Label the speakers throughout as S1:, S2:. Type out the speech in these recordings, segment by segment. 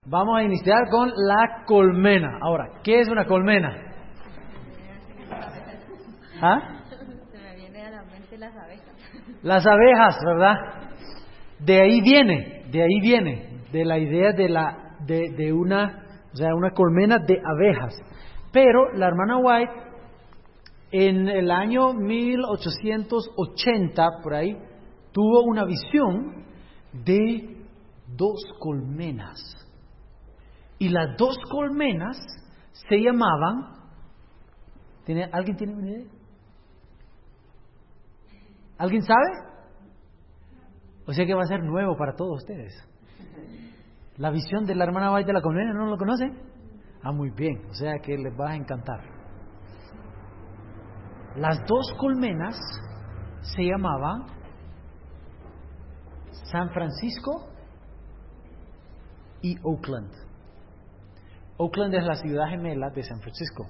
S1: Vamos a iniciar con la colmena. Ahora, ¿qué es una colmena? ¿Ah?
S2: Se me viene a la mente las abejas.
S1: Las abejas, ¿verdad? De ahí viene, de la idea de una, o sea, una colmena de abejas. Pero la hermana White, en el año 1880, por ahí, tuvo una visión de 2 colmenas. Y las 2 colmenas se llamaban... ¿Alguien tiene una idea? ¿Alguien sabe? O sea que va a ser nuevo para todos ustedes. La visión de la hermana White de la colmena, ¿no lo conocen? Ah, muy bien, o sea que les va a encantar. Las 2 colmenas se llamaban San Francisco y Oakland. Oakland es la ciudad gemela de San Francisco.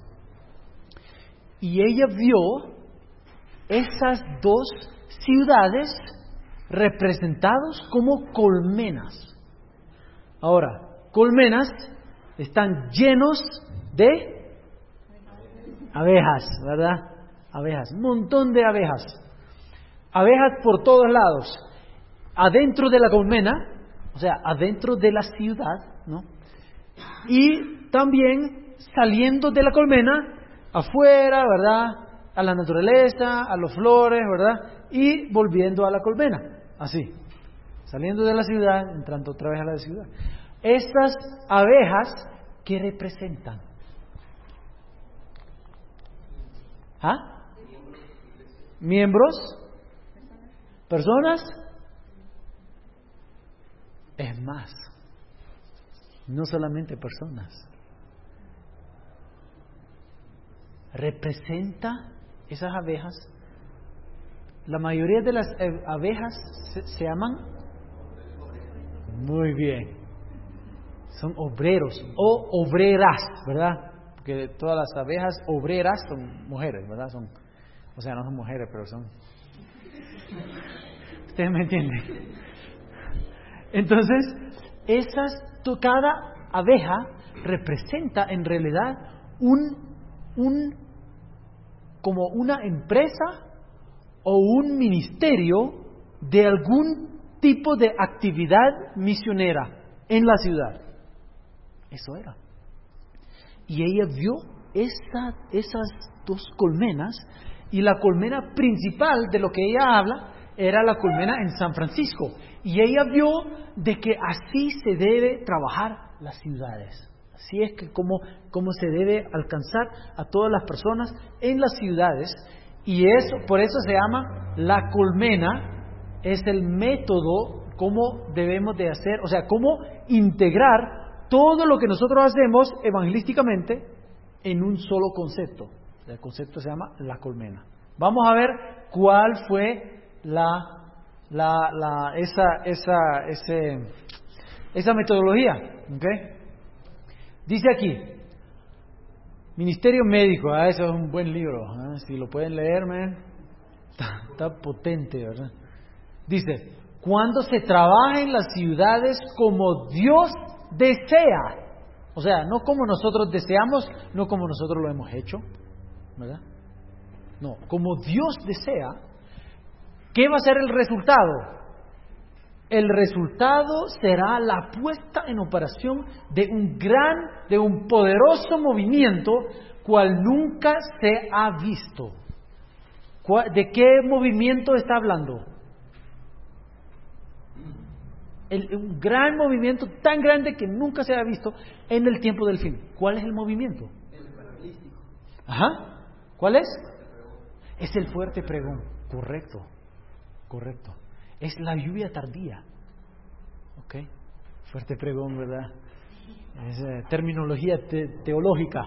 S1: Y ella vio esas 2 ciudades representados como colmenas. Ahora, colmenas están llenos de abejas, ¿verdad? Abejas, un montón de abejas. Abejas por todos lados. Adentro de la colmena, o sea, adentro de la ciudad, ¿no? Y también saliendo de la colmena, afuera, ¿verdad? A la naturaleza, a las flores, ¿verdad? Y volviendo a la colmena, así. Saliendo de la ciudad, entrando otra vez a la ciudad. Estas abejas, ¿qué representan? ¿Ah? ¿Miembros? ¿Personas? Es más, no solamente personas. Representa esas abejas. La mayoría de las abejas se llaman... Muy bien. Son obreros o obreras, ¿verdad? Porque todas las abejas obreras son mujeres, ¿verdad? O sea, no son mujeres, pero son... ¿Ustedes me entienden? Entonces, cada abeja representa en realidad como una empresa o un ministerio de algún tipo de actividad misionera en la ciudad. Eso era. Y ella vio esas 2 colmenas, y la colmena principal de lo que ella habla era la colmena en San Francisco. Y ella vio de que así se debe trabajar las ciudades. Así es que como se debe alcanzar a todas las personas en las ciudades. Y eso, por eso se llama la colmena, es el método cómo debemos de hacer, o sea, cómo integrar todo lo que nosotros hacemos evangelísticamente en un solo concepto. El concepto se llama la colmena. Vamos a ver cuál fue esa metodología, ¿okay? Dice aquí, Ministerio Médico, eso es un buen libro, si lo pueden leer, está potente, ¿verdad? Dice, cuando se trabaja en las ciudades como Dios desea, o sea, no como nosotros deseamos, no como nosotros lo hemos hecho, ¿verdad? No, como Dios desea, ¿qué va a ser el resultado? El resultado será la puesta en operación de un poderoso movimiento cual nunca se ha visto. ¿De qué movimiento está hablando? Un gran movimiento tan grande que nunca se ha visto en el tiempo del fin. ¿Cuál es el movimiento?
S3: El paralítico.
S1: Ajá. ¿Cuál es? Es el fuerte pregón. Correcto. Es la lluvia tardía. ¿Ok? Fuerte pregón, ¿verdad? Es terminología teológica.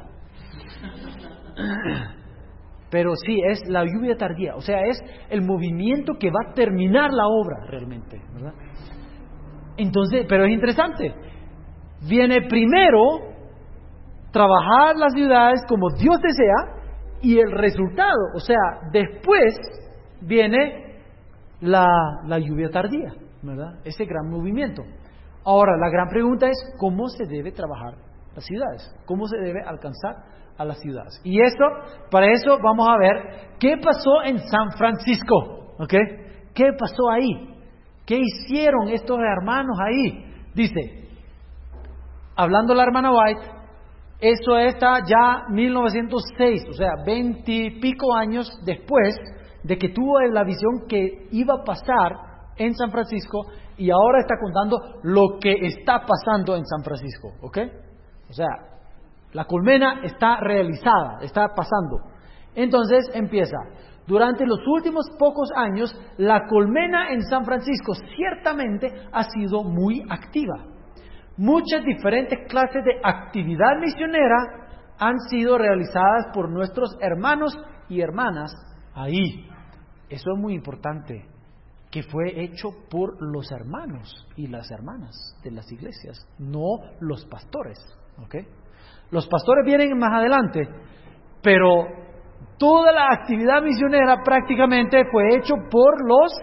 S1: Pero sí, es la lluvia tardía. O sea, es el movimiento que va a terminar la obra realmente, ¿verdad? Entonces, pero es interesante. Viene primero trabajar las ciudades como Dios desea, y el resultado, o sea, después viene la lluvia tardía, ¿verdad? Ese gran movimiento. Ahora, la gran pregunta es, ¿cómo se debe trabajar las ciudades? ¿Cómo se debe alcanzar a las ciudades? Y para eso vamos a ver qué pasó en San Francisco, ¿ok? ¿Qué pasó ahí? ¿Qué hicieron estos hermanos ahí? Dice, hablando la hermana White, eso está ya 1906, o sea, 20 y pico años después de que tuvo la visión que iba a pasar en San Francisco, y ahora está contando lo que está pasando en San Francisco, ¿ok? O sea, la colmena está realizada, está pasando. Entonces empieza. Durante los últimos pocos años, la colmena en San Francisco ciertamente ha sido muy activa. Muchas diferentes clases de actividad misionera han sido realizadas por nuestros hermanos y hermanas ahí. Eso es muy importante, que fue hecho por los hermanos y las hermanas de las iglesias, no los pastores, ¿ok? Los pastores vienen más adelante, pero toda la actividad misionera prácticamente fue hecho por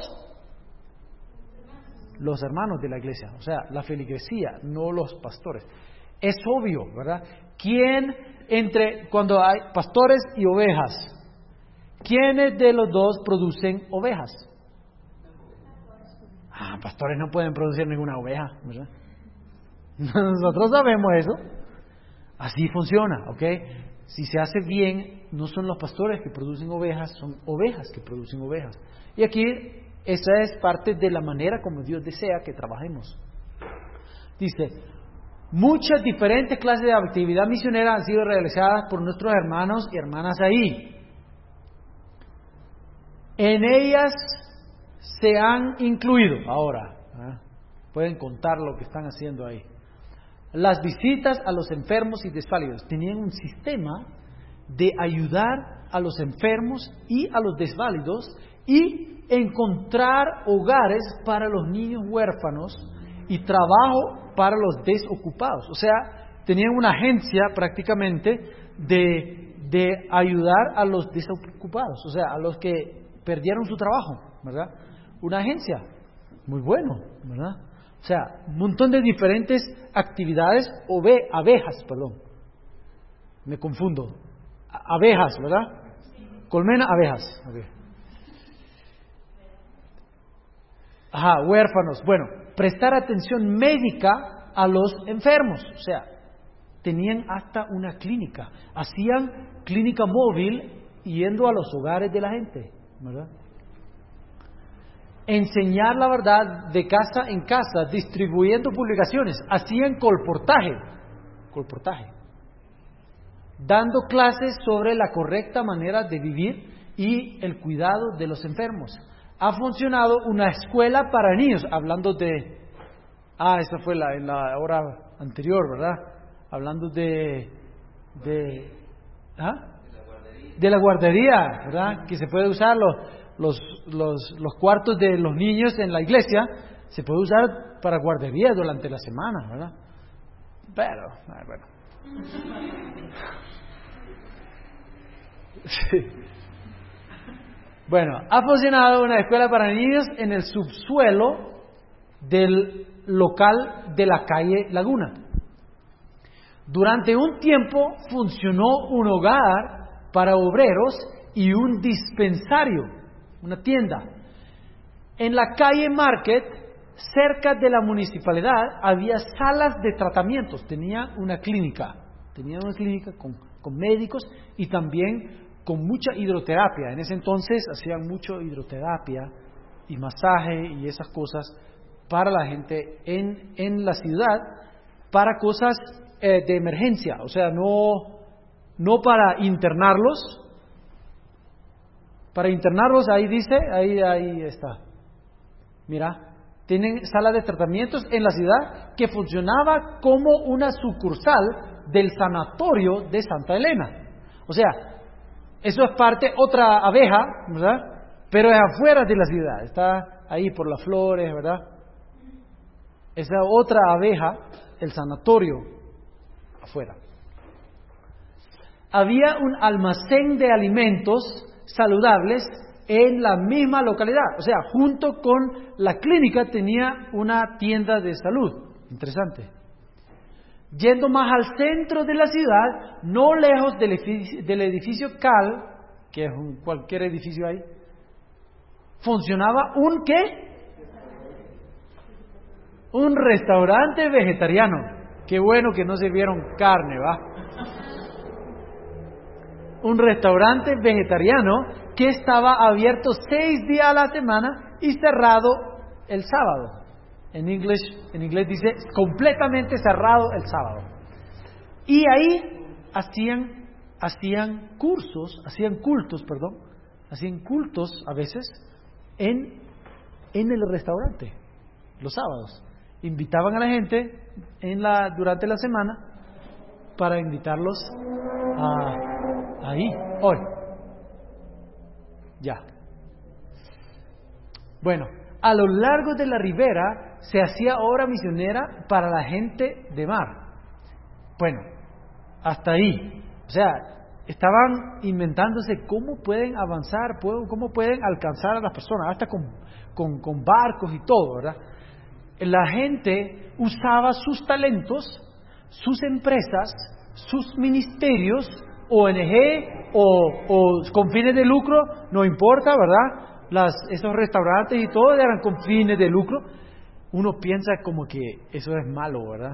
S1: los hermanos de la iglesia, o sea, la feligresía, no los pastores. Es obvio, ¿verdad? Cuando hay pastores y ovejas, ¿quiénes de los dos producen ovejas? Pastores no pueden producir ninguna oveja, ¿verdad? Nosotros sabemos eso. Así funciona, ¿ok? Si se hace bien, no son los pastores que producen ovejas, son ovejas que producen ovejas. Y aquí, esa es parte de la manera como Dios desea que trabajemos. Dice, muchas diferentes clases de actividad misionera han sido realizadas por nuestros hermanos y hermanas ahí. En ellas se han incluido, ahora, pueden contar lo que están haciendo ahí. Las visitas a los enfermos y desválidos. Tenían un sistema de ayudar a los enfermos y a los desválidos y encontrar hogares para los niños huérfanos y trabajo para los desocupados. O sea, tenían una agencia prácticamente de ayudar a los desocupados, o sea, a los que perdieron su trabajo, ¿verdad? Una agencia, muy bueno, ¿verdad? O sea, un montón de diferentes actividades, abejas, me confundo, abejas, ¿verdad? Colmena, abejas. Okay. Huérfanos. Bueno, prestar atención médica a los enfermos, o sea, tenían hasta una clínica, hacían clínica móvil yendo a los hogares de la gente, ¿verdad? Enseñar la verdad de casa en casa, distribuyendo publicaciones, hacían colportaje, dando clases sobre la correcta manera de vivir y el cuidado de los enfermos. Ha funcionado una escuela para niños, hablando de, esa fue en la hora anterior, ¿verdad? Hablando de la guardería, ¿verdad? Que se puede usar los cuartos de los niños en la iglesia, se puede usar para guardería durante la semana, ¿verdad? Pero, bueno. Sí. Bueno, ha funcionado una escuela para niños en el subsuelo del local de la calle Laguna. Durante un tiempo funcionó un hogar para obreros y un dispensario, una tienda. En la calle Market, cerca de la municipalidad, había salas de tratamientos. Tenía una clínica con médicos y también con mucha hidroterapia. En ese entonces hacían mucho hidroterapia y masaje y esas cosas para la gente en la ciudad, para cosas de emergencia, o sea, no para internarlos. Para internarlos, ahí dice, ahí está. Mira, tienen sala de tratamientos en la ciudad que funcionaba como una sucursal del sanatorio de Santa Elena. O sea, eso es otra abeja, ¿verdad? Pero es afuera de la ciudad, está ahí por las flores, ¿verdad? Esa otra abeja, el sanatorio, afuera. Había un almacén de alimentos saludables en la misma localidad, o sea, junto con la clínica tenía una tienda de salud, Interesante. Yendo más al centro de la ciudad, no lejos del edificio Cal, que es cualquier edificio ahí, funcionaba un ¿qué? Un restaurante vegetariano. Qué bueno que no sirvieron carne, ¿va? Un restaurante vegetariano que estaba abierto 6 días a la semana y cerrado el sábado. En inglés dice completamente cerrado el sábado. Y ahí hacían cultos a veces en el restaurante los sábados. Invitaban a la gente durante la semana para invitarlos ahí, hoy. Ya. Bueno, a lo largo de la ribera se hacía obra misionera para la gente de mar. Bueno, hasta ahí. O sea, estaban inventándose cómo pueden avanzar, cómo pueden alcanzar a las personas, hasta con barcos y todo, ¿verdad? La gente usaba sus talentos, sus empresas, sus ministerios, ONG o con fines de lucro, no importa, ¿verdad? Esos restaurantes y todo eran con fines de lucro. Uno piensa como que eso es malo, ¿verdad?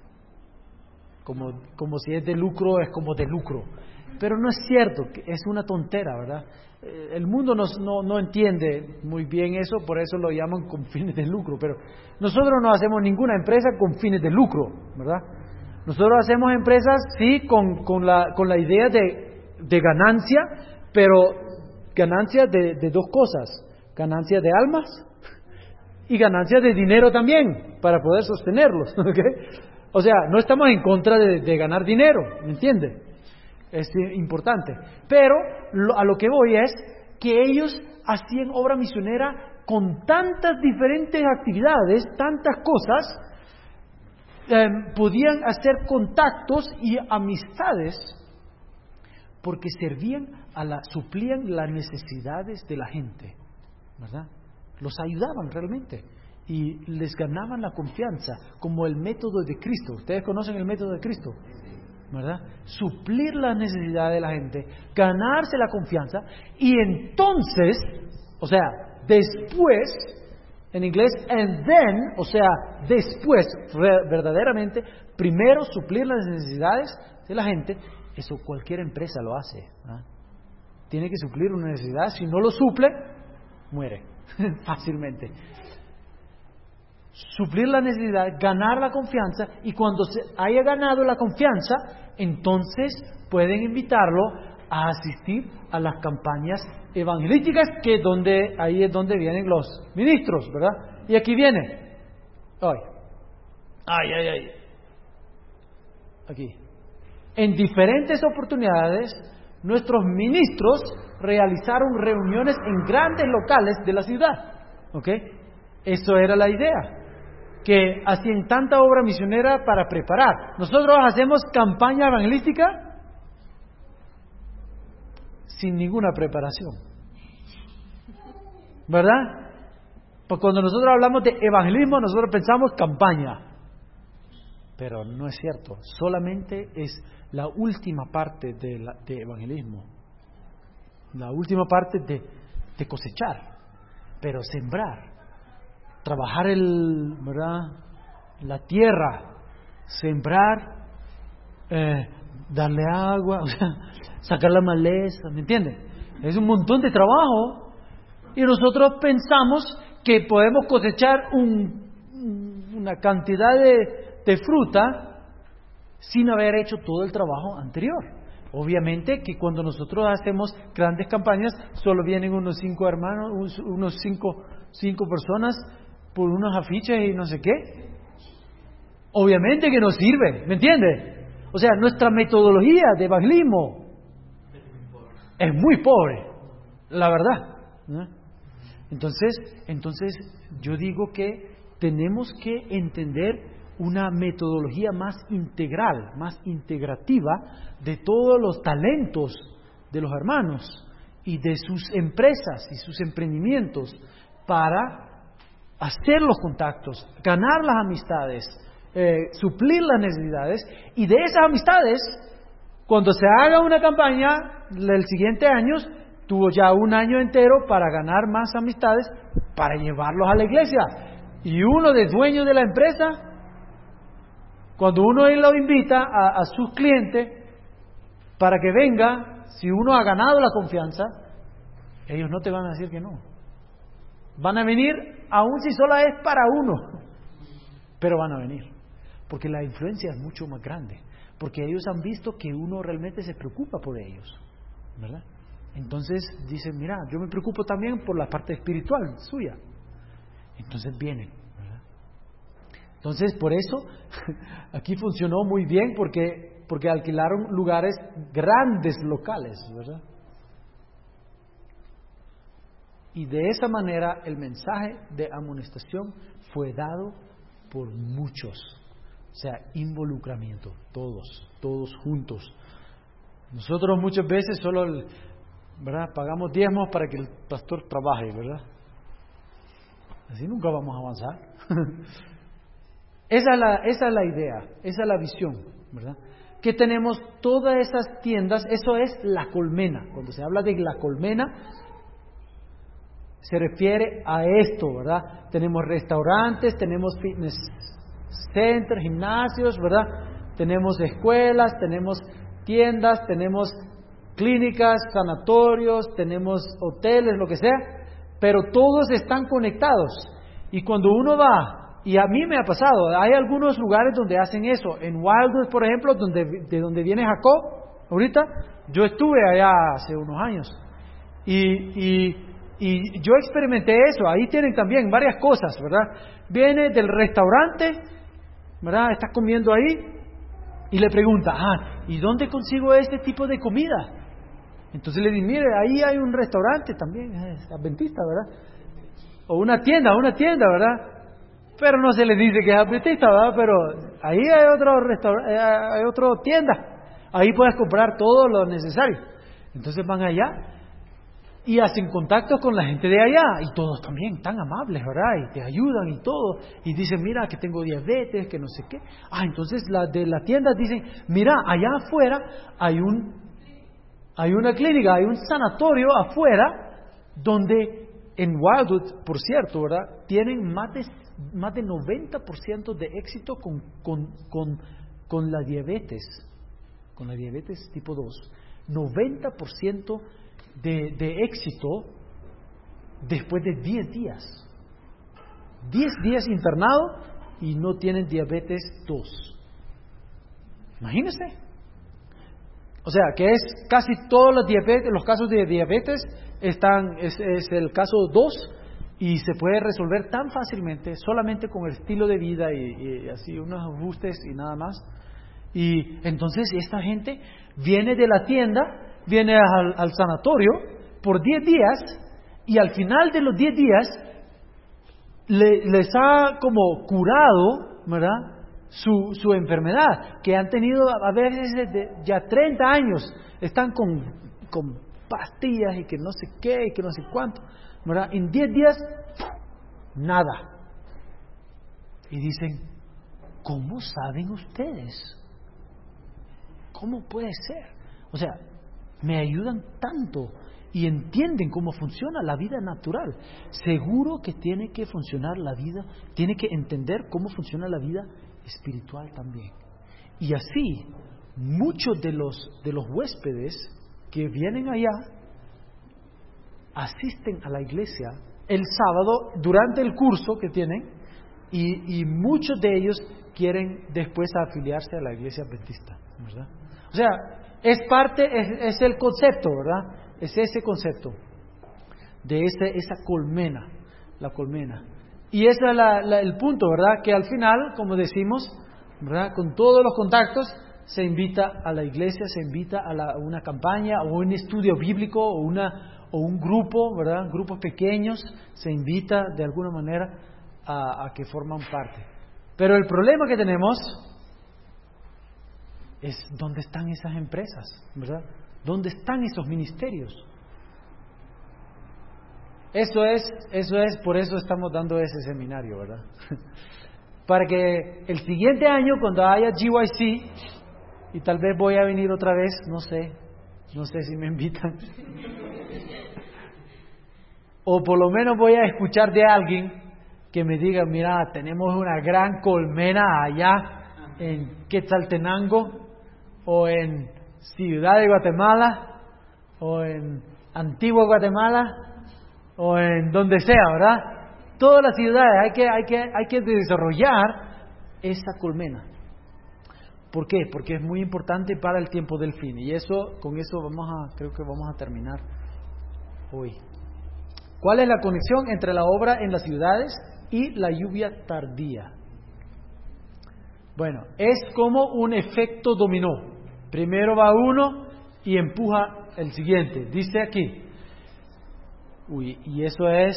S1: Como si es de lucro, es como de lucro. Pero no es cierto, es una tontera, ¿verdad? El mundo no entiende muy bien eso, por eso lo llaman con fines de lucro. Pero nosotros no hacemos ninguna empresa con fines de lucro, ¿verdad? Nosotros hacemos empresas, sí, con la idea de ganancia, pero ganancia de dos cosas: ganancia de almas y ganancia de dinero también, para poder sostenerlos, ¿ok? O sea, no estamos en contra de ganar dinero, ¿me entiende? Es importante. Pero a lo que voy es que ellos hacían obra misionera con tantas diferentes actividades, tantas cosas, podían hacer contactos y amistades porque suplían las necesidades de la gente, ¿verdad? Los ayudaban realmente y les ganaban la confianza, como el método de Cristo. Ustedes conocen el método de Cristo, ¿verdad? Suplir las necesidades de la gente, ganarse la confianza y entonces, o sea, después, en inglés, and then, o sea, después, verdaderamente, primero suplir las necesidades de la gente. Eso cualquier empresa lo hace, ¿verdad? Tiene que suplir una necesidad, si no lo suple, muere fácilmente. Suplir la necesidad, ganar la confianza, y cuando se haya ganado la confianza, entonces pueden invitarlo a asistir a las campañas evangelísticas, ahí es donde vienen los ministros, ¿verdad? Y aquí viene. Aquí. En diferentes oportunidades, nuestros ministros realizaron reuniones en grandes locales de la ciudad. ¿Ok? Eso era la idea, que hacían tanta obra misionera para preparar. Nosotros hacemos campaña evangelística sin ninguna preparación, ¿verdad? Pues cuando nosotros hablamos de evangelismo, nosotros pensamos campaña, pero no es cierto. Solamente es la última parte de evangelismo, la última parte de cosechar, pero sembrar, trabajar ¿verdad? La tierra, sembrar, darle agua, o sea, sacar la maleza, ¿me entienden? Es un montón de trabajo y nosotros pensamos que podemos cosechar una cantidad de fruta sin haber hecho todo el trabajo anterior. Obviamente que cuando nosotros hacemos grandes campañas, solo vienen unos 5 hermanos, unos 5 personas por unos afiches y no sé qué. Obviamente que no sirve, ¿me entiende? O sea, nuestra metodología de evangelismo es muy pobre, la verdad, ¿no? Entonces yo digo que tenemos que entender una metodología más integral, más integrativa de todos los talentos de los hermanos y de sus empresas y sus emprendimientos para hacer los contactos, ganar las amistades suplir las necesidades, y de esas amistades, cuando se haga una campaña el siguiente año, tuvo ya un año entero para ganar más amistades, para llevarlos a la iglesia. Y uno de dueño de la empresa, cuando uno lo invita a sus clientes para que venga, si uno ha ganado la confianza, ellos no te van a decir que no. Van a venir, aun si solo es para uno, pero van a venir, porque la influencia es mucho más grande, porque ellos han visto que uno realmente se preocupa por ellos, ¿verdad? Entonces dicen, mira, yo me preocupo también por la parte espiritual suya. Entonces vienen, ¿verdad? Entonces por eso aquí funcionó muy bien, porque alquilaron lugares grandes locales, ¿verdad? Y de esa manera el mensaje de amonestación fue dado por muchos. O sea, involucramiento, todos juntos. Nosotros muchas veces solo, ¿verdad?, pagamos diezmos para que el pastor trabaje, ¿verdad? Así nunca vamos a avanzar. Esa es la idea, esa es la visión, ¿verdad? Que tenemos todas esas tiendas, eso es la colmena. Cuando se habla de la colmena, se refiere a esto, ¿verdad? Tenemos restaurantes, tenemos fitness centers, gimnasios, ¿verdad? Tenemos escuelas, tenemos tiendas, tenemos clínicas, sanatorios, tenemos hoteles, lo que sea, pero todos están conectados. Y cuando uno va, y a mí me ha pasado, hay algunos lugares donde hacen eso. En Wildwood, por ejemplo, de donde viene Jacob, ahorita, yo estuve allá hace unos años. Y yo experimenté eso. Ahí tienen también varias cosas, ¿verdad? Viene del restaurante, ¿verdad? Está comiendo ahí y le pregunta, ¿y dónde consigo este tipo de comida? Entonces le dice, mire, ahí hay un restaurante también, es adventista, ¿verdad? O una tienda, ¿verdad? Pero no se le dice que es adventista, ¿verdad? Pero ahí hay hay otra tienda. Ahí puedes comprar todo lo necesario. Entonces van allá y hacen contacto con la gente de allá, y todos también tan amables, ¿verdad? Y te ayudan y todo, y dicen, mira, que tengo diabetes, que no sé qué. Entonces las de la tienda dicen, mira, allá afuera hay una clínica, hay un sanatorio afuera, donde en Wildwood, por cierto, ¿verdad?, tienen más de 90% de éxito con la diabetes tipo 2. 90% de éxito después de 10 días. 10 días internado y no tienen diabetes 2. Imagínense. O sea, que es casi todos los casos de diabetes es el caso 2, y se puede resolver tan fácilmente solamente con el estilo de vida y así unos ajustes y nada más. Y entonces esta gente viene de la tienda, viene al sanatorio por 10 días, y al final de los 10 días les ha como curado, ¿verdad?, su enfermedad, que han tenido a veces ya 30 años, están con pastillas y que no sé qué y que no sé cuánto, ¿verdad? En 10 días, nada. Y dicen, ¿cómo saben ustedes? ¿Cómo puede ser? O sea, me ayudan tanto y entienden cómo funciona la vida natural. Seguro que tiene que funcionar la vida, tiene que entender cómo funciona la vida espiritual también. Y así, muchos de los huéspedes que vienen allá asisten a la iglesia el sábado durante el curso que tienen, y muchos de ellos quieren después afiliarse a la iglesia adventista, ¿verdad? O sea, es el concepto, ¿verdad? Es ese concepto de esa colmena, la colmena. Y ese es el punto, ¿verdad? Que al final, como decimos, ¿verdad?, con todos los contactos, se invita a la iglesia, se invita a una campaña o un estudio bíblico o un grupo, ¿verdad?, grupos pequeños, se invita de alguna manera a que forman parte. Pero el problema que tenemos es dónde están esas empresas, ¿verdad? ¿Dónde están esos ministerios? Eso es, por eso estamos dando ese seminario, ¿verdad? para que el siguiente año, cuando haya GYC, y tal vez voy a venir otra vez, no sé si me invitan, o por lo menos voy a escuchar de alguien que me diga, mira, tenemos una gran colmena allá en Quetzaltenango, o en Ciudad de Guatemala, o en Antigua Guatemala, o en donde sea, ¿verdad? Todas las ciudades hay que desarrollar esa colmena. ¿Por qué? Porque es muy importante para el tiempo del fin. Y con eso creo que vamos a terminar hoy. ¿Cuál es la conexión entre la obra en las ciudades y la lluvia tardía? Bueno, es como un efecto dominó. Primero va uno y empuja el siguiente. Dice aquí. Y eso es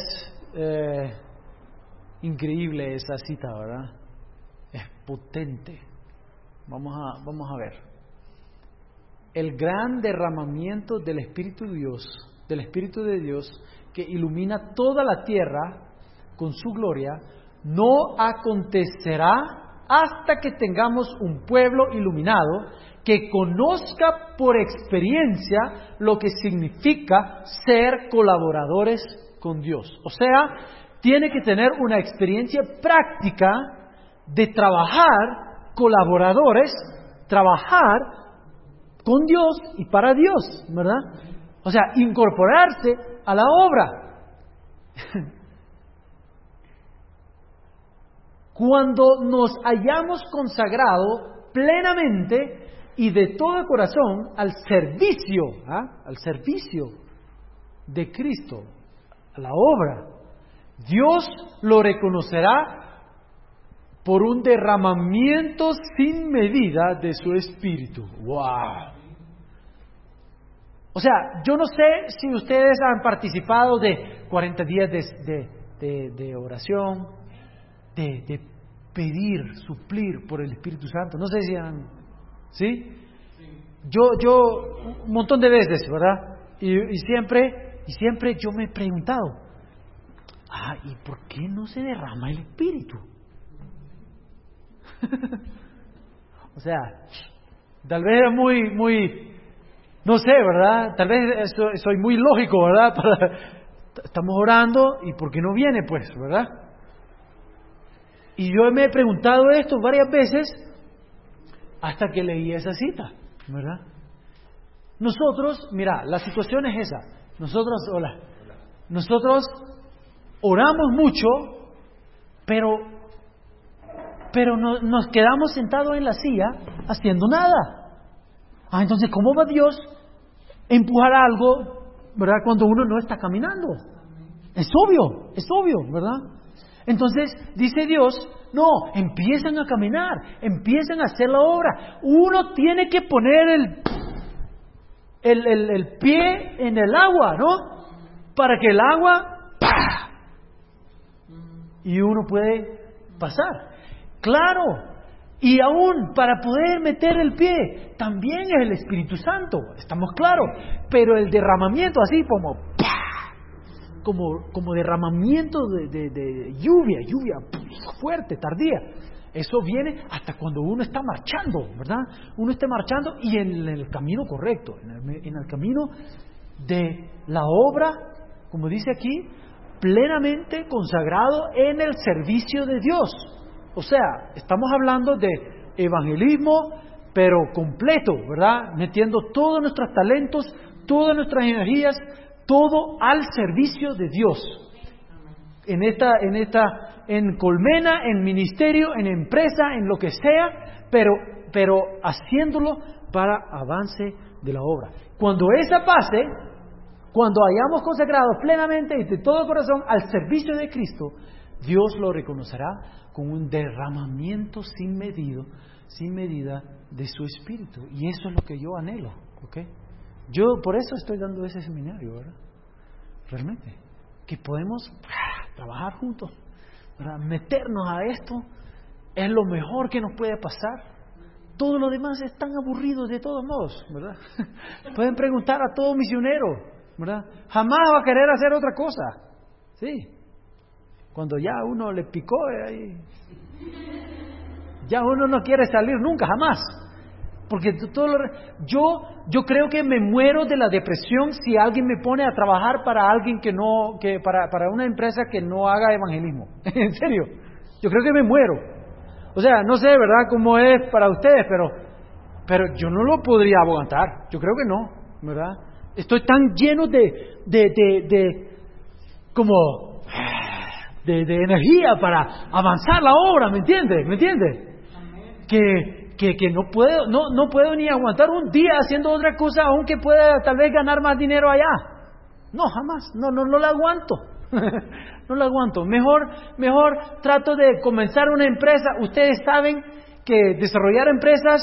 S1: increíble esa cita, ¿verdad? Es potente. Vamos a ver. El gran derramamiento del Espíritu de Dios, que ilumina toda la tierra con su gloria, no acontecerá hasta que tengamos un pueblo iluminado que conozca por experiencia lo que significa ser colaboradores con Dios. O sea, tiene que tener una experiencia práctica de trabajar colaboradores, trabajar con Dios y para Dios, ¿verdad? O sea, incorporarse a la obra. Cuando nos hayamos consagrado plenamente y de todo corazón al servicio de Cristo, a la obra, Dios lo reconocerá por un derramamiento sin medida de su Espíritu. ¡Wow! O sea, yo no sé si ustedes han participado de 40 días de oración, de pedir, suplir por el Espíritu Santo. No sé si han... ¿Sí? Yo un montón de veces, ¿verdad? Y siempre yo me he preguntado, ¿y por qué no se derrama el Espíritu? O sea, tal vez es muy, no sé, ¿verdad? Tal vez soy muy lógico, ¿verdad? Estamos orando y ¿por qué no viene, pues, verdad? Y yo me he preguntado esto varias veces hasta que leí esa cita, ¿verdad? Nosotros, mira, la situación es esa. Nosotros oramos mucho, pero nos quedamos sentados en la silla haciendo nada. Entonces, ¿cómo va Dios a empujar algo, verdad, cuando uno no está caminando? Es obvio, ¿verdad? Entonces, dice Dios, no, empiezan a caminar, empiezan a hacer la obra. Uno tiene que poner el pie en el agua, ¿no? Para que el agua, ¡pah!, y uno puede pasar. Claro, y aún para poder meter el pie, también es el Espíritu Santo, estamos claros, pero el derramamiento así como, ¡pah!, como derramamiento de lluvia fuerte, tardía, eso viene hasta cuando uno está marchando, ¿verdad? Uno está marchando y en el camino correcto, en el camino de la obra, como dice aquí, plenamente consagrado en el servicio de Dios. O sea, estamos hablando de evangelismo, pero completo, ¿verdad? Metiendo todos nuestros talentos, todas nuestras energías, todo al servicio de Dios. En colmena, en ministerio, en empresa, en lo que sea, pero haciéndolo para avance de la obra. Cuando esa pase, cuando hayamos consagrado plenamente y de todo corazón al servicio de Cristo, Dios lo reconocerá con un derramamiento sin medida de su Espíritu. Y eso es lo que yo anhelo, ¿ok? Yo por eso estoy dando ese seminario, ¿verdad? Realmente, que podemos trabajar juntos, ¿verdad? Meternos a esto es lo mejor que nos puede pasar. Todo lo demás es tan aburrido de todos modos, ¿verdad? Pueden preguntar a todo misionero, ¿verdad? Jamás va a querer hacer otra cosa, ¿sí? Cuando ya uno le picó ahí. Ya uno no quiere salir nunca, jamás. Porque yo creo que me muero de la depresión si alguien me pone a trabajar para alguien para una empresa que no haga evangelismo. En serio, yo creo que me muero. O sea, no sé, ¿verdad?, cómo es para ustedes, pero yo no lo podría aguantar. Yo creo que no, ¿verdad? Estoy tan lleno de energía para avanzar la obra, ¿me entiendes? Que no puedo ni aguantar un día haciendo otra cosa, aunque pueda tal vez ganar más dinero allá. No, jamás, no la aguanto. No la aguanto. Mejor trato de comenzar una empresa. Ustedes saben que desarrollar empresas,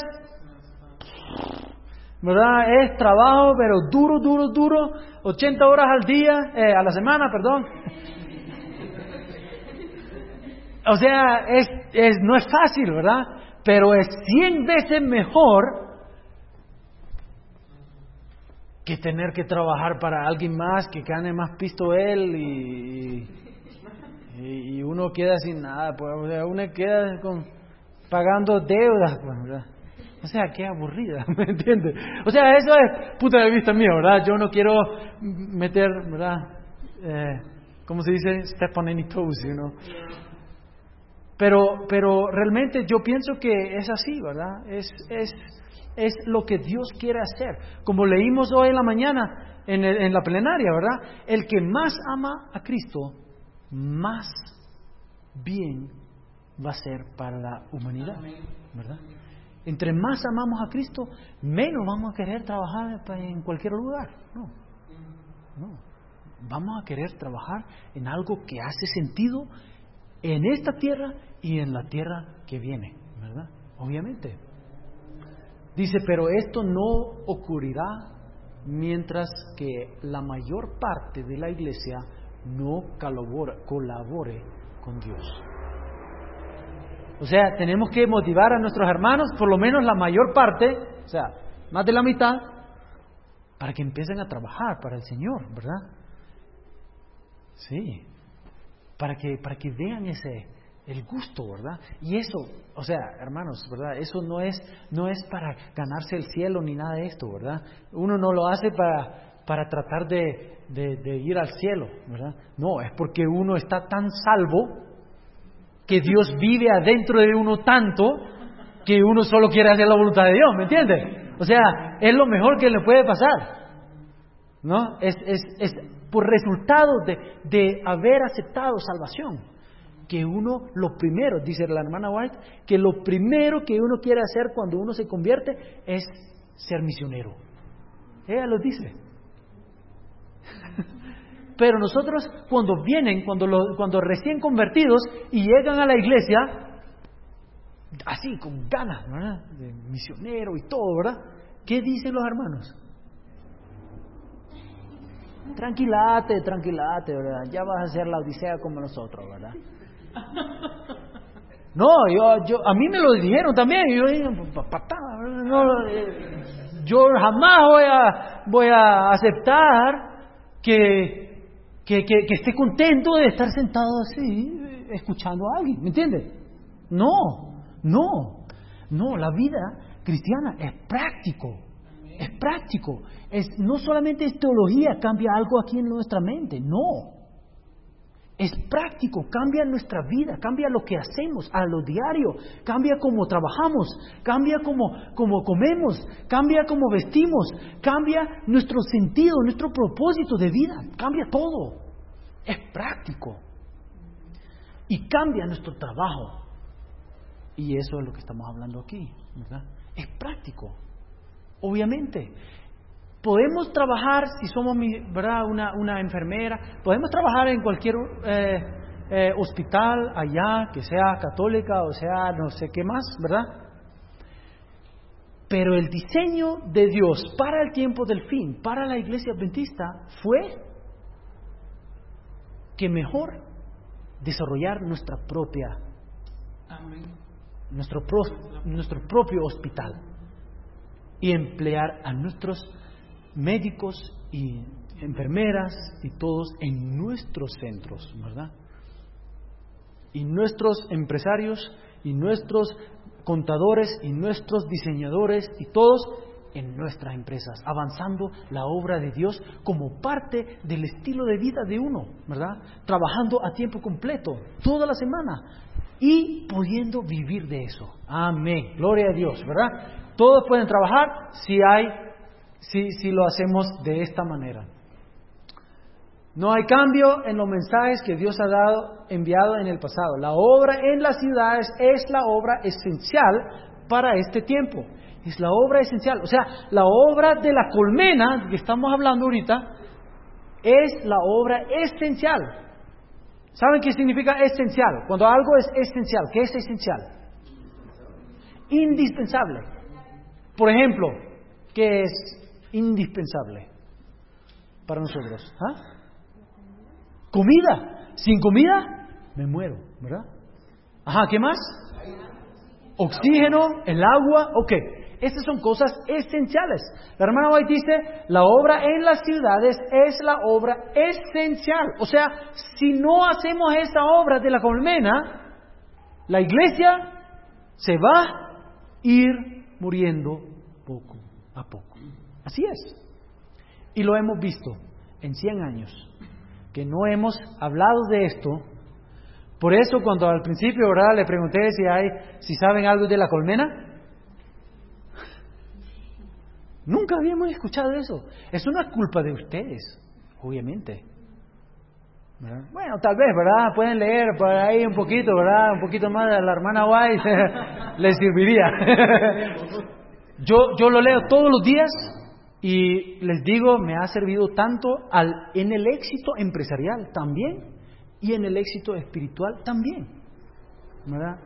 S1: ¿verdad?, es trabajo, pero duro, 80 horas al día, a la semana, perdón. O sea, no es fácil, ¿verdad? Pero es 100 veces mejor que tener que trabajar para alguien más, que gane más pisto él y uno queda sin nada, pues, o sea, uno queda pagando deudas, pues, ¿verdad? O sea, qué aburrida, ¿me entiendes? O sea, eso es punto de vista mío, ¿verdad? Yo no quiero meter, ¿verdad? ¿Cómo se dice? Step on any toes, you know? Pero realmente yo pienso que es así, ¿verdad? Es lo que Dios quiere hacer. Como leímos hoy en la mañana en la plenaria, ¿verdad? El que más ama a Cristo, más bien va a ser para la humanidad, ¿verdad? Entre más amamos a Cristo, menos vamos a querer trabajar en cualquier lugar. No. Vamos a querer trabajar en algo que hace sentido en esta tierra y en la tierra que viene, ¿verdad? Obviamente. Dice, pero esto no ocurrirá mientras que la mayor parte de la iglesia no colabore con Dios. O sea, tenemos que motivar a nuestros hermanos, por lo menos la mayor parte, o sea, más de la mitad, para que empiecen a trabajar para el Señor, ¿verdad? Sí. Para que vean el gusto, ¿verdad? Y eso, o sea, hermanos, ¿verdad? Eso no es para ganarse el cielo ni nada de esto, ¿verdad? Uno no lo hace para tratar de ir al cielo, ¿verdad? No, es porque uno está tan salvo que Dios vive adentro de uno tanto que uno solo quiere hacer la voluntad de Dios, ¿me entiendes? O sea, es lo mejor que le puede pasar, ¿no? Es por resultado de haber aceptado salvación, que uno, lo primero, dice la hermana White, que lo primero que uno quiere hacer cuando uno se convierte es ser misionero. Ella lo dice. Pero nosotros cuando recién convertidos y llegan a la iglesia, así, con ganas, ¿verdad?, de misionero y todo, ¿verdad? ¿Qué dicen los hermanos? Tranquilate, ¿verdad? Ya vas a hacer la odisea como nosotros, ¿verdad? No, a mí me lo dijeron también. Y yo dije, patada, no, yo jamás voy a aceptar que esté contento de estar sentado así, escuchando a alguien, ¿me entiendes? No, la vida cristiana es práctico. No solamente es teología, cambia algo aquí en nuestra mente, no. Es práctico, cambia nuestra vida, cambia lo que hacemos a lo diario, cambia cómo trabajamos, cambia cómo comemos, cambia cómo vestimos, cambia nuestro sentido, nuestro propósito de vida, cambia todo. Es práctico. Y cambia nuestro trabajo. Y eso es lo que estamos hablando aquí, ¿verdad? Es práctico. Obviamente. Podemos trabajar, si somos, ¿verdad?, una enfermera, podemos trabajar en cualquier hospital allá, que sea católica o sea no sé qué más, ¿verdad? Pero el diseño de Dios para el tiempo del fin, para la iglesia adventista, fue que mejor desarrollar nuestra propia, nuestro propio hospital y emplear a nuestros médicos y enfermeras y todos en nuestros centros, ¿verdad? Y nuestros empresarios y nuestros contadores y nuestros diseñadores y todos en nuestras empresas, avanzando la obra de Dios como parte del estilo de vida de uno, ¿verdad? Trabajando a tiempo completo, toda la semana, y pudiendo vivir de eso. Amén. Gloria a Dios, ¿verdad? Todos pueden trabajar si lo hacemos de esta manera. No hay cambio en los mensajes que Dios ha enviado en el pasado. La obra en las ciudades es la obra esencial para este tiempo. Es la obra esencial. O sea, la obra de la colmena que estamos hablando ahorita es la obra esencial. ¿Saben qué significa esencial? Cuando algo es esencial, ¿qué es esencial? Indispensable. Por ejemplo, ¿qué es indispensable para nosotros? ¿Ah? Comida. Sin comida me muero, ¿verdad? Ajá, ¿qué más? Oxígeno, el agua, ok. Estas son cosas esenciales. La hermana White dice, la obra en las ciudades es la obra esencial. O sea, si no hacemos esa obra de la colmena, la iglesia se va a ir muriendo poco a poco. Así es. Y lo hemos visto en 100 años, que no hemos hablado de esto. Por eso cuando al principio, ¿verdad?, le pregunté si saben algo de la colmena, nunca habíamos escuchado eso. Eso no es culpa de ustedes, obviamente, ¿verdad? Bueno, tal vez, ¿verdad? Pueden leer por ahí un poquito, ¿verdad? Un poquito más de la hermana White les serviría. Yo lo leo todos los días y les digo, me ha servido tanto en el éxito empresarial también y en el éxito espiritual también, ¿verdad?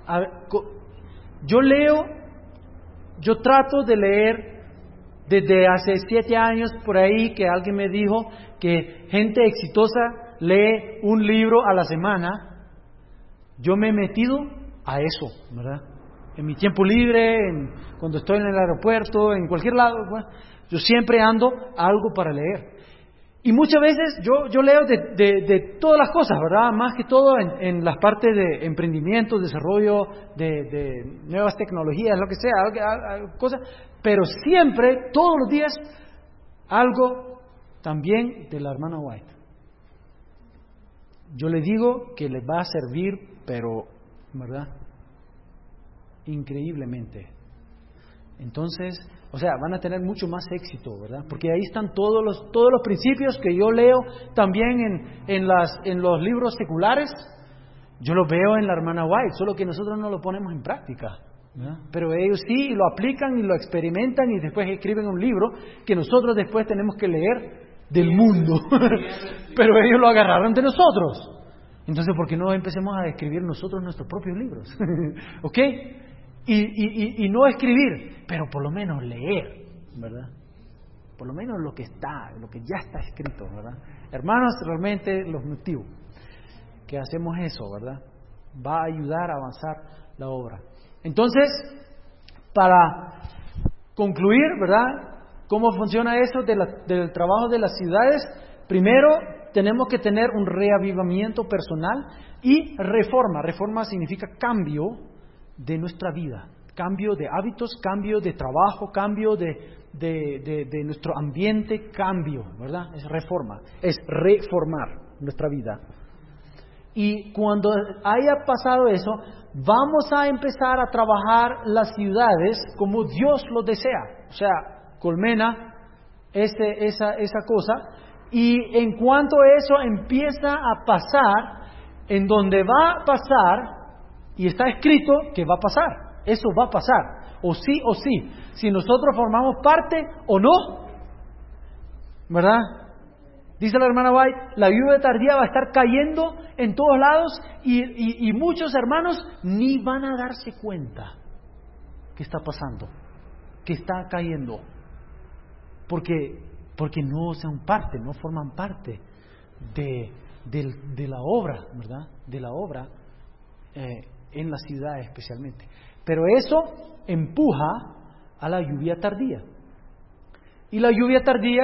S1: Yo trato de leer. Desde hace 7 años por ahí que alguien me dijo que gente exitosa lee un libro a la semana. Yo me he metido a eso, ¿verdad? En mi tiempo libre, cuando estoy en el aeropuerto, en cualquier lado, bueno, yo siempre ando algo para leer. Y muchas veces yo leo de todas las cosas, ¿verdad? Más que todo en las partes de emprendimiento, desarrollo de nuevas tecnologías, lo que sea, cosas. Pero siempre, todos los días, algo también de la hermana White. Yo le digo que les va a servir, pero, ¿verdad?, increíblemente. Entonces, o sea, van a tener mucho más éxito, ¿verdad? Porque ahí están todos los principios que yo leo también en los libros seculares. Yo los veo en la hermana White, solo que nosotros no lo ponemos en práctica, ¿verdad? Pero ellos sí lo aplican y lo experimentan y después escriben un libro que nosotros después tenemos que leer del mundo. Pero ellos lo agarraron de nosotros. Entonces, ¿por qué no empecemos a escribir nosotros nuestros propios libros? ¿Ok? Y no escribir, pero por lo menos leer, ¿verdad? Por lo menos lo que ya está escrito, ¿verdad? Hermanos, realmente los motivos que hacemos eso, ¿verdad?, va a ayudar a avanzar la obra. Entonces, para concluir, ¿verdad?, ¿cómo funciona eso del trabajo de las ciudades? Primero, tenemos que tener un reavivamiento personal y reforma. Reforma significa cambio de nuestra vida, cambio de hábitos, cambio de trabajo, cambio de nuestro ambiente, cambio, ¿verdad? Es reforma, es reformar nuestra vida. Y cuando haya pasado eso, vamos a empezar a trabajar las ciudades como Dios lo desea. O sea, colmena, esa cosa. Y en cuanto eso empieza a pasar, en donde va a pasar, y está escrito que va a pasar, eso va a pasar, o sí, si nosotros formamos parte o no, ¿verdad? Dice la hermana White, la lluvia tardía va a estar cayendo en todos lados y muchos hermanos ni van a darse cuenta que está pasando, que está cayendo, porque no son parte, no forman parte de la obra, ¿verdad? De la obra en la ciudad especialmente. Pero eso empuja a la lluvia tardía. Y la lluvia tardía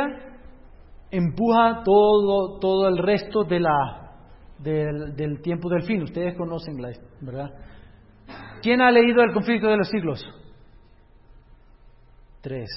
S1: empuja todo el resto del tiempo del fin. Ustedes conocen, ¿verdad? ¿Quién ha leído El conflicto de los siglos? 3.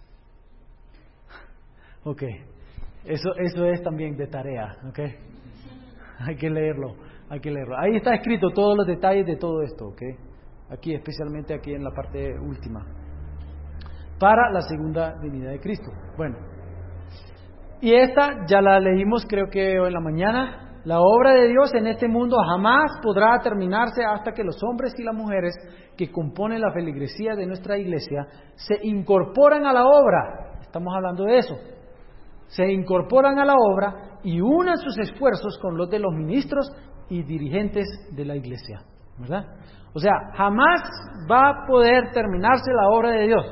S1: Ok. Eso es también de tarea, ok. Hay que leerlo. Ahí está escrito todos los detalles de todo esto, ok. Aquí, especialmente aquí en la parte última. Para la segunda venida de Cristo. Bueno. Y esta ya la leímos creo que hoy en la mañana. La obra de Dios en este mundo jamás podrá terminarse hasta que los hombres y las mujeres que componen la feligresía de nuestra iglesia se incorporan a la obra. Estamos hablando de eso. Se incorporan a la obra y unan sus esfuerzos con los de los ministros y dirigentes de la iglesia, ¿verdad? O sea, jamás va a poder terminarse la obra de Dios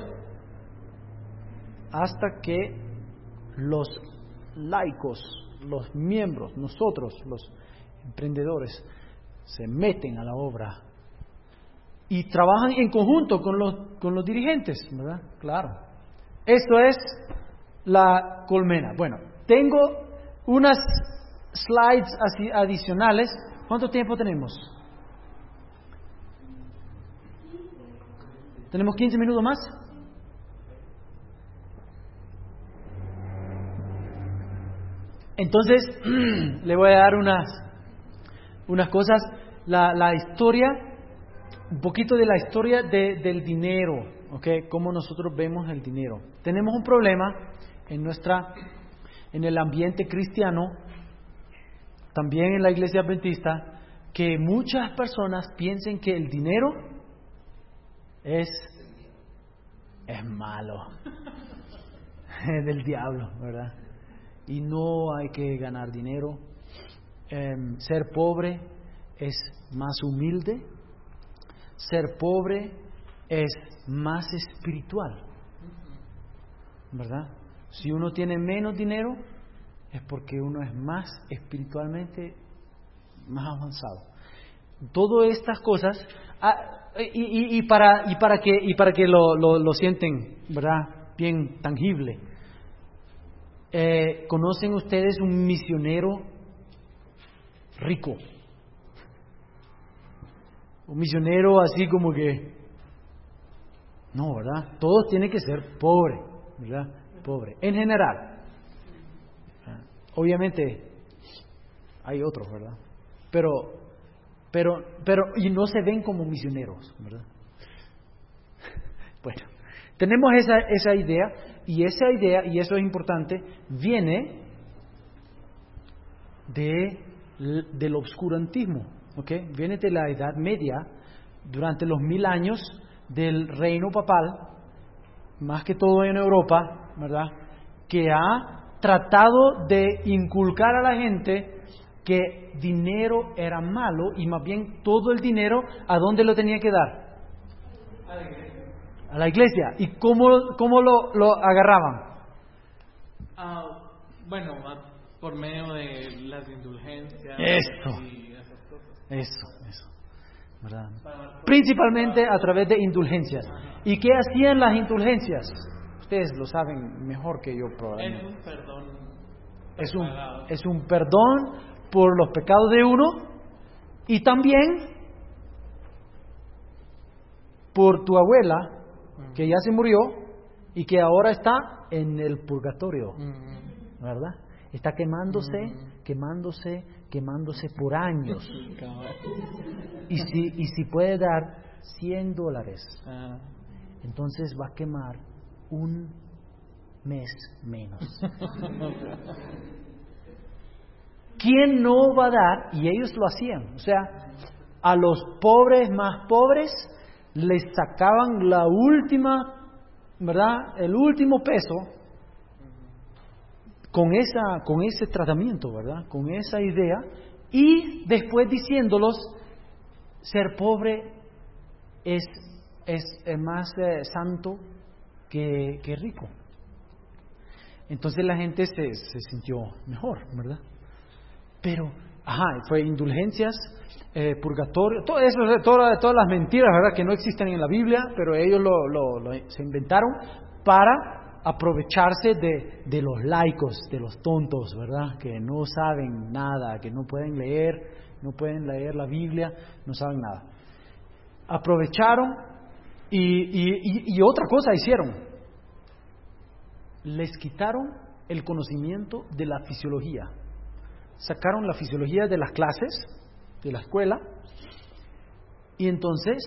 S1: hasta que los laicos, los miembros, nosotros, los emprendedores, se meten a la obra y trabajan en conjunto con los dirigentes, ¿verdad? Claro. Esto es la colmena. Bueno, tengo unas slides así adicionales. ¿Cuánto tiempo tenemos? ¿Tenemos 15 minutos más? Entonces, le voy a dar unas cosas. La historia, un poquito de la historia del dinero, ¿ok? Cómo nosotros vemos el dinero. Tenemos un problema en el ambiente cristiano, también en la iglesia adventista, que muchas personas piensen que el dinero es malo, es del diablo, ¿verdad? Y no hay que ganar dinero. Ser pobre es más humilde. Ser pobre es más espiritual, ¿verdad? Si uno tiene menos dinero es porque uno es más espiritualmente más avanzado. Todas estas cosas y para que lo sienten, ¿verdad? Bien tangible. ¿Conocen ustedes un misionero rico? Un misionero así como que... No, ¿verdad? Todos tienen que ser pobres, ¿verdad? Pobre. En general. Obviamente hay otros, ¿verdad? Pero y no se ven como misioneros, ¿verdad? Bueno, tenemos esa idea, y eso es importante, viene del obscurantismo, ¿ok? Viene de la Edad Media, durante los 1000 años del reino papal, más que todo en Europa, ¿verdad? Que ha tratado de inculcar a la gente que dinero era malo y más bien todo el dinero, ¿a dónde lo tenía que dar? A la iglesia. ¿Y cómo lo agarraban?
S3: Bueno, por medio de las indulgencias. Y esas cosas.
S1: Eso. ¿Verdad? Principalmente a través de indulgencias. ¿Y qué hacían las indulgencias? Ustedes lo saben mejor que yo probablemente.
S3: Es un perdón.
S1: Es un perdón por los pecados de uno y también por tu abuela, que ya se murió y que ahora está en el purgatorio, ¿verdad? Está quemándose por años. Y si puede dar $100, entonces va a quemar un mes menos. ¿Quién no va a dar? Y ellos lo hacían. O sea, a los pobres más pobres les sacaban la última, ¿verdad? El último peso con ese tratamiento, ¿verdad? Con esa idea, y después diciéndolos, ser pobre es más santo que rico. Entonces la gente se sintió mejor, ¿verdad? Pero, fue indulgencias, purgatorio, todo eso, todas las mentiras, ¿verdad? Que no existen en la Biblia, pero ellos se inventaron para aprovecharse de los laicos, de los tontos, ¿verdad? Que no saben nada, que no pueden leer la Biblia, no saben nada. aprovecharon y otra cosa hicieron. Les quitaron el conocimiento de la fisiología. Sacaron la fisiología de las clases, de la escuela, y entonces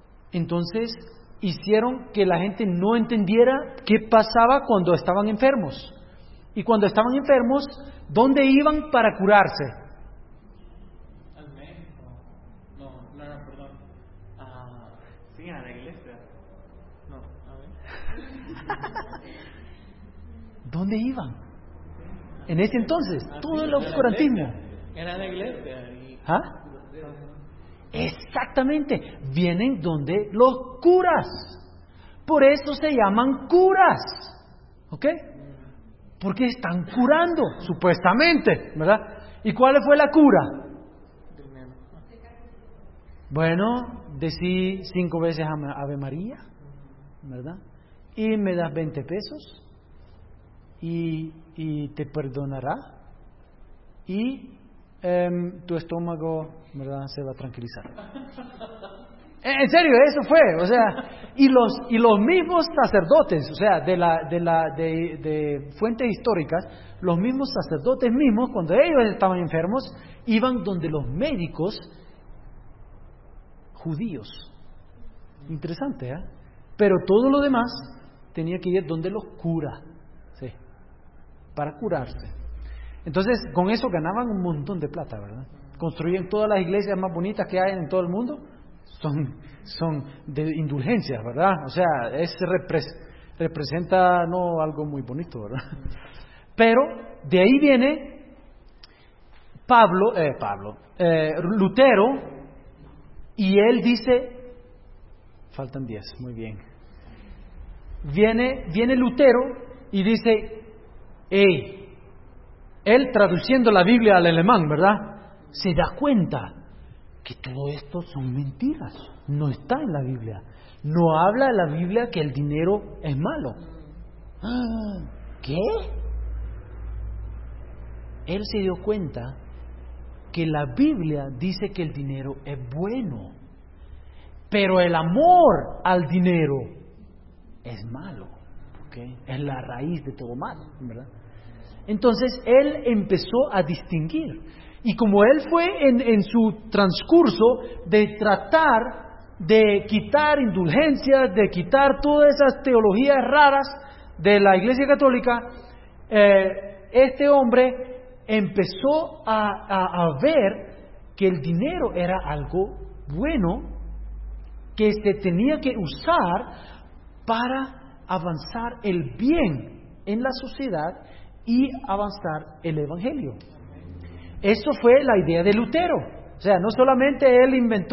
S1: hicieron que la gente no entendiera qué pasaba cuando estaban enfermos. Y cuando estaban enfermos, ¿dónde iban para curarse?
S3: Al médico. No, perdón. Sí, a la iglesia. No, a ver.
S1: ¿Dónde iban? En ese entonces, todo el obscurantismo.
S3: Era la iglesia.
S1: ¿Ah? Exactamente, vienen donde los curas. Por eso se llaman curas. ¿Ok? Porque están curando, supuestamente, ¿verdad? ¿Y cuál fue la cura? Bueno, decí 5 veces Ave María, ¿verdad? Y me das 20 pesos y te perdonará y tu estómago, ¿verdad?, se va a tranquilizar. En serio, eso fue, o sea, y los mismos sacerdotes, o sea, de fuentes históricas, los mismos sacerdotes mismos, cuando ellos estaban enfermos, iban donde los médicos judíos. Interesante, ¿eh? Pero todo lo demás tenía que ir donde los curas, sí, para curarse. Entonces, con eso ganaban un montón de plata, ¿verdad? Construían todas las iglesias más bonitas que hay en todo el mundo. Son de indulgencias, ¿verdad? O sea, representa no algo muy bonito, ¿verdad? Pero de ahí viene Lutero, y él dice, faltan 10, muy bien. Viene Lutero y dice, él traduciendo la Biblia al alemán, ¿verdad? Se da cuenta que todo esto son mentiras, no está en la Biblia. No habla la Biblia que el dinero es malo. ¿Qué? Él se dio cuenta que la Biblia dice que el dinero es bueno, pero el amor al dinero es malo, ¿okay? Es la raíz de todo mal, ¿verdad? Entonces él empezó a distinguir. Y como él fue en su transcurso de tratar de quitar indulgencias, de quitar todas esas teologías raras de la Iglesia Católica, este hombre empezó a ver que el dinero era algo bueno, que se tenía que usar para avanzar el bien en la sociedad y avanzar el Evangelio. Eso fue la idea de Lutero. O sea, no solamente él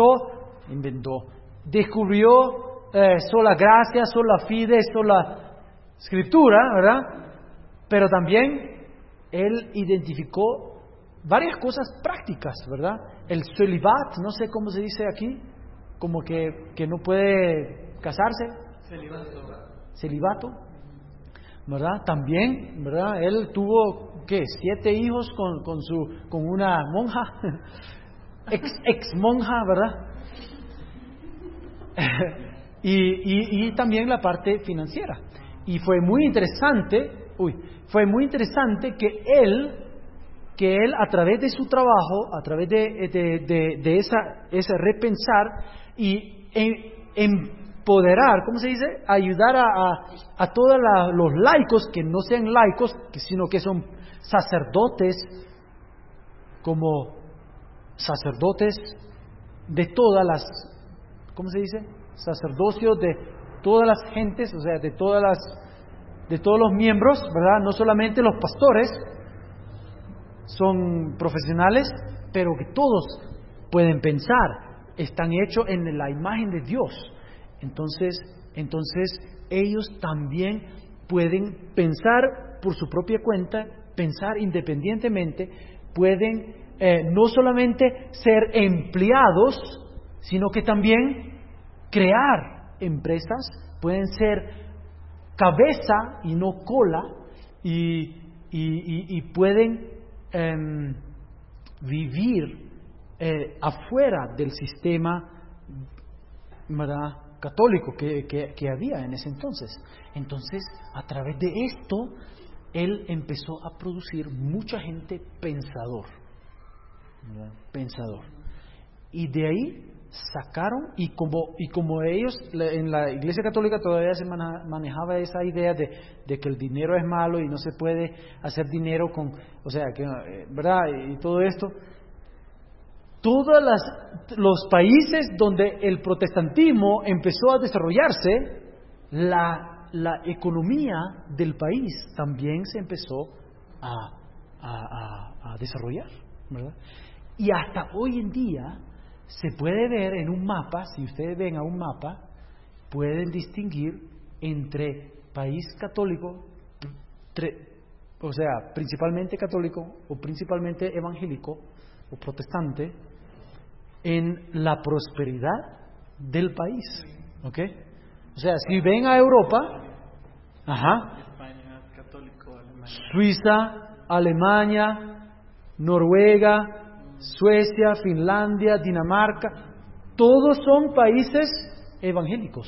S1: descubrió sola gracia, sola fide, sola escritura, ¿verdad? Pero también él identificó varias cosas prácticas, ¿verdad? El celibat, no sé cómo se dice aquí, como que no puede casarse. Celibato, ¿verdad? También, ¿verdad? Él tuvo, 7 hijos con una monja, ex monja, ¿verdad? y también la parte financiera. Y fue muy interesante que él a través de su trabajo, a través de ese repensar y empoderar, ¿cómo se dice? Ayudar a todos los laicos que no sean laicos, sino que son sacerdotes, como sacerdotes de todas las, ¿cómo se dice? Sacerdocio de todas las gentes, o sea, de todos los miembros, ¿verdad? No solamente los pastores son profesionales, pero que todos pueden pensar, están hechos en la imagen de Dios. Entonces ellos también pueden pensar por su propia cuenta, pensar independientemente, pueden no solamente ser empleados, sino que también crear empresas, pueden ser cabeza y no cola, y pueden vivir afuera del sistema ¿verdad?, católico que había en ese entonces. Entonces, a través de esto, él empezó a producir mucha gente pensador, ¿verdad?, pensador. Y de ahí sacaron, y como ellos, en la Iglesia Católica todavía se manejaba esa idea de que el dinero es malo y no se puede hacer dinero con, o sea, que, ¿verdad?, y todo esto. Todos los países donde el protestantismo empezó a desarrollarse, la economía del país también se empezó a desarrollar, ¿verdad? Y hasta hoy en día se puede ver en un mapa, si ustedes ven a un mapa, pueden distinguir entre país católico, o sea, principalmente católico o principalmente evangélico o protestante, en la prosperidad del país, ¿ok? O sea, si ven a Europa,
S3: España, católico, Alemania.
S1: Suiza, Alemania, Noruega, Suecia, Finlandia, Dinamarca, todos son países evangélicos,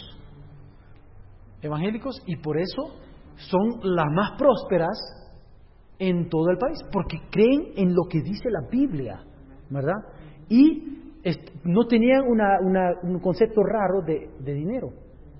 S1: y por eso son las más prósperas en todo el país, porque creen en lo que dice la Biblia, ¿verdad? Y no tenían un concepto raro de dinero.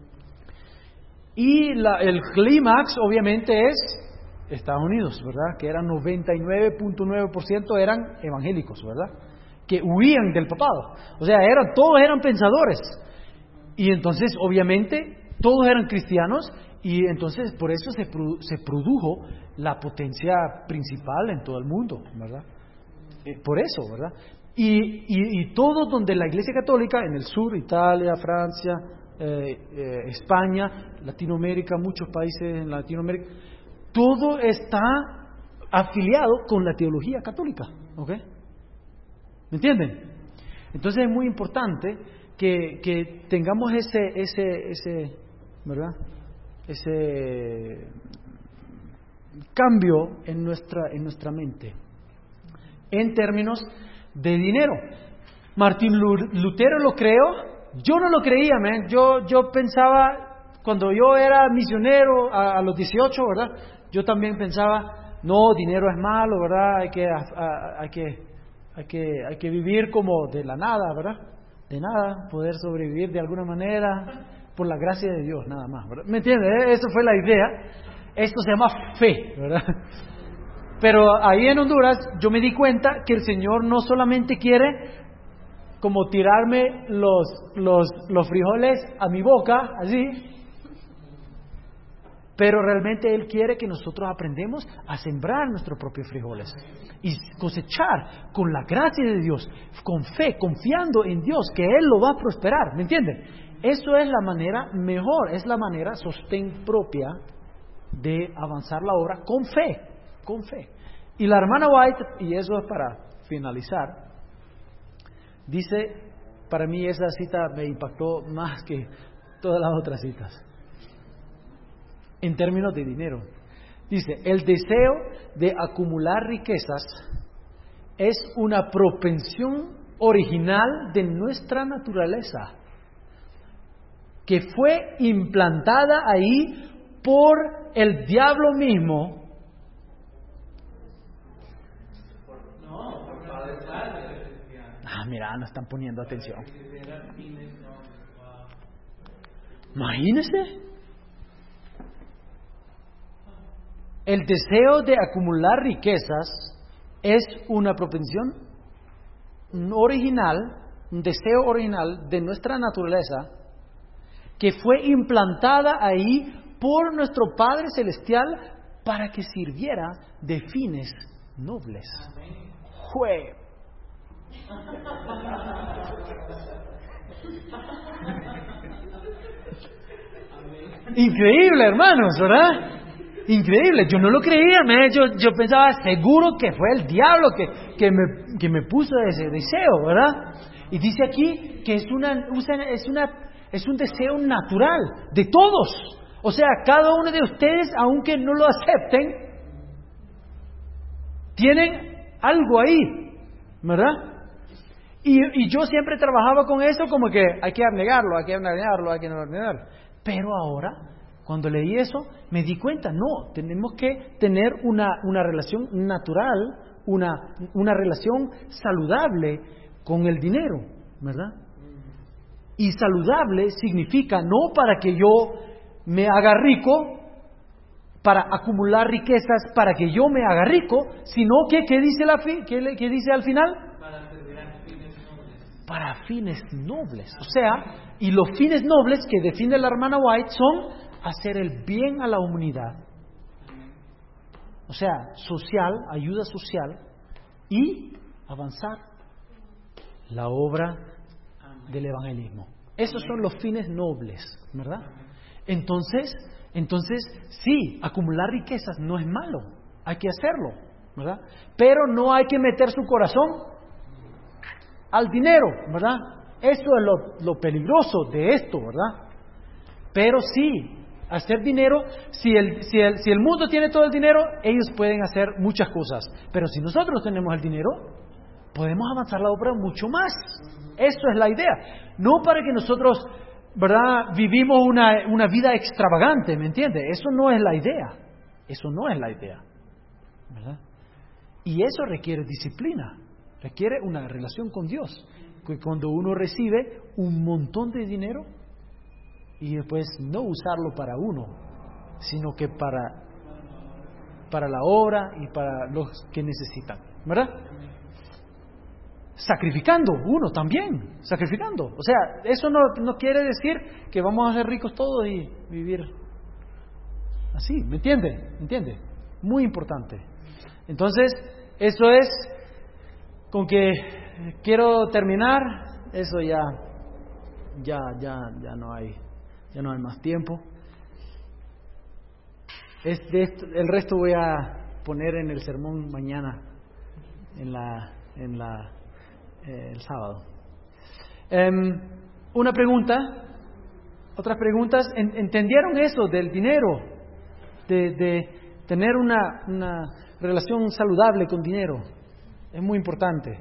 S1: Y el clímax obviamente es Estados Unidos, ¿verdad? Que eran 99.9% eran evangélicos, ¿verdad? Que huían del papado. O sea, todos eran pensadores. Y entonces obviamente todos eran cristianos, y entonces por eso se produjo la potencia principal en todo el mundo, ¿verdad? Por eso, ¿verdad? Y todo donde la Iglesia Católica, en el sur, Italia, Francia, España, Latinoamérica, muchos países en Latinoamérica, todo está afiliado con la teología católica, ¿ok? ¿Me entienden? Entonces es muy importante que tengamos ese, ¿verdad?, ese cambio en nuestra mente en términos de dinero. Martín Lutero lo creó, yo no lo creía, man. Yo pensaba, cuando yo era misionero a los 18, ¿verdad?, yo también pensaba, no, dinero es malo, ¿verdad?, hay que vivir como de la nada, ¿verdad?, de nada, poder sobrevivir de alguna manera por la gracia de Dios, nada más, ¿verdad? ¿Me entiendes? Esa fue la idea. Esto se llama fe, ¿verdad? Pero ahí en Honduras yo me di cuenta que el Señor no solamente quiere como tirarme los frijoles a mi boca, así, pero realmente Él quiere que nosotros aprendemos a sembrar nuestros propios frijoles y cosechar con la gracia de Dios, con fe, confiando en Dios, que Él lo va a prosperar, ¿me entienden? Eso es la manera mejor, es la manera sostén propia de avanzar la obra con fe. Y la hermana White, y eso es para finalizar, dice, para mí esa cita me impactó más que todas las otras citas, en términos de dinero. Dice, el deseo de acumular riquezas es una propensión original de nuestra naturaleza, que fue implantada ahí por el diablo mismo. Mira, no están poniendo atención. Imagínense. El deseo de acumular riquezas es una propensión original, un deseo original de nuestra naturaleza, que fue implantada ahí por nuestro Padre Celestial para que sirviera de fines nobles. ¡Jue! Increíble, hermanos, ¿verdad? Increíble. Yo no lo creía, yo pensaba seguro que fue el diablo que me puso ese deseo, ¿verdad? Y dice aquí que es un deseo natural de todos. O sea, cada uno de ustedes, aunque no lo acepten, tienen algo ahí, ¿verdad? Y yo siempre trabajaba con eso como que hay que abnegarlo. Pero ahora, cuando leí eso, me di cuenta, no, tenemos que tener una relación natural, una relación saludable con el dinero, ¿verdad? Y saludable significa no para que yo me haga rico, para acumular riquezas, para que yo me haga rico, sino que, ¿qué dice al final?
S3: Para servir a fines nobles.
S1: Para fines nobles. O sea, y los fines nobles que define la hermana White son hacer el bien a la humanidad. O sea, social, ayuda social y avanzar la obra del evangelismo. Esos son los fines nobles, ¿verdad? Entonces, sí, acumular riquezas no es malo, hay que hacerlo, ¿verdad? Pero no hay que meter su corazón al dinero, ¿verdad? Eso es lo peligroso de esto, ¿verdad? Pero sí, hacer dinero, si el mundo tiene todo el dinero, ellos pueden hacer muchas cosas. Pero si nosotros tenemos el dinero, podemos avanzar la obra mucho más. Eso es la idea. No para que nosotros, ¿verdad?, vivimos una vida extravagante, ¿me entiende? Eso no es la idea. Eso no es la idea, ¿verdad? Y eso requiere disciplina, requiere una relación con Dios. Que cuando uno recibe un montón de dinero y después no usarlo para uno, sino que para la obra y para los que necesitan, ¿verdad? Sacrificando uno también, sacrificando. O sea, eso no quiere decir que vamos a ser ricos todos y vivir así, ¿me entiende? ¿Me entiende? Muy importante. Entonces, eso es con que quiero terminar. Eso ya no hay más tiempo. El resto voy a poner en el sermón mañana, el sábado. Una pregunta, otras preguntas. ¿Entendieron eso del dinero? De tener una relación saludable con dinero. Es muy importante.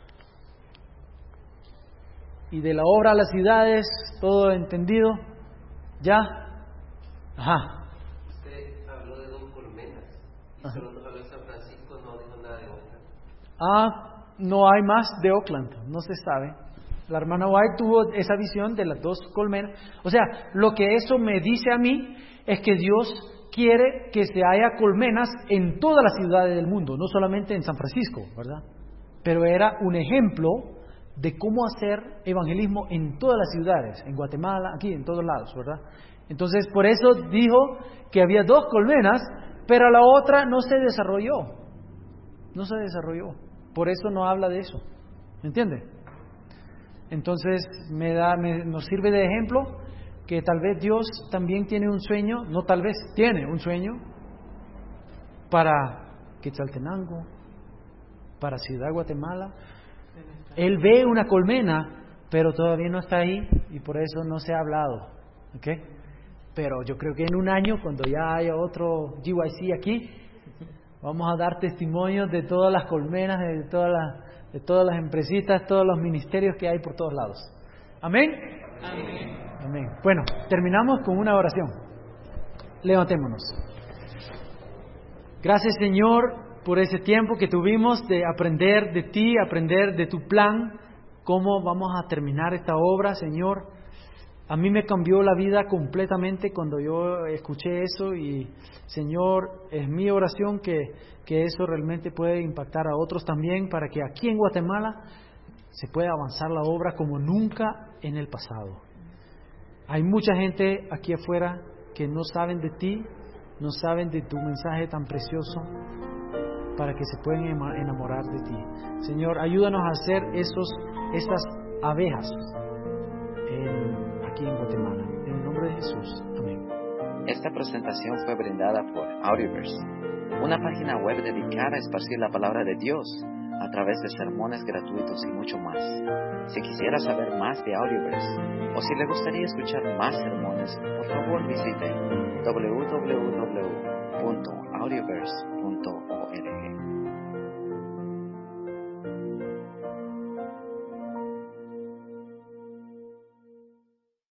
S1: Y de la obra a las ciudades, todo entendido. ¿Ya? Ajá.
S4: Usted habló de 2 colmenas. Y solo nos habló de San Francisco, no dijo nada de Oakland.
S1: No hay más de Oakland, no se sabe. La hermana White tuvo esa visión de las 2 colmenas. O sea, lo que eso me dice a mí es que Dios quiere que se haya colmenas en todas las ciudades del mundo, no solamente en San Francisco, ¿verdad? Pero era un ejemplo de cómo hacer evangelismo en todas las ciudades, en Guatemala, aquí, en todos lados, ¿verdad? Entonces, por eso dijo que había 2 colmenas, pero la otra no se desarrolló. No se desarrolló. Por eso no habla de eso. ¿Me entiende? Entonces nos sirve de ejemplo que tal vez Dios también tiene un sueño, no tal vez, tiene un sueño para Quetzaltenango, para Ciudad Guatemala. Él ve una colmena, pero todavía no está ahí y por eso no se ha hablado. ¿Ok? Pero yo creo que en un año, cuando ya haya otro GYC aquí, vamos a dar testimonios de todas las colmenas, de todas las empresitas, todos los ministerios que hay por todos lados. ¿Amén?
S3: Amén.
S1: Amén. Bueno, terminamos con una oración. Levantémonos. Gracias, Señor, por ese tiempo que tuvimos de aprender de ti, aprender de tu plan, cómo vamos a terminar esta obra, Señor. A mí me cambió la vida completamente cuando yo escuché eso y, Señor, es mi oración que eso realmente puede impactar a otros también para que aquí en Guatemala se pueda avanzar la obra como nunca en el pasado. Hay mucha gente aquí afuera que no saben de ti, no saben de tu mensaje tan precioso para que se puedan enamorar de ti. Señor, ayúdanos a hacer esas abejas aquí en Guatemala. En el nombre de Jesús. Amén.
S5: Esta presentación fue brindada por Audioverse, una página web dedicada a esparcir la palabra de Dios a través de sermones gratuitos y mucho más. Si quisiera saber más de Audioverse o si le gustaría escuchar más sermones, por favor visite www.audioverse.org.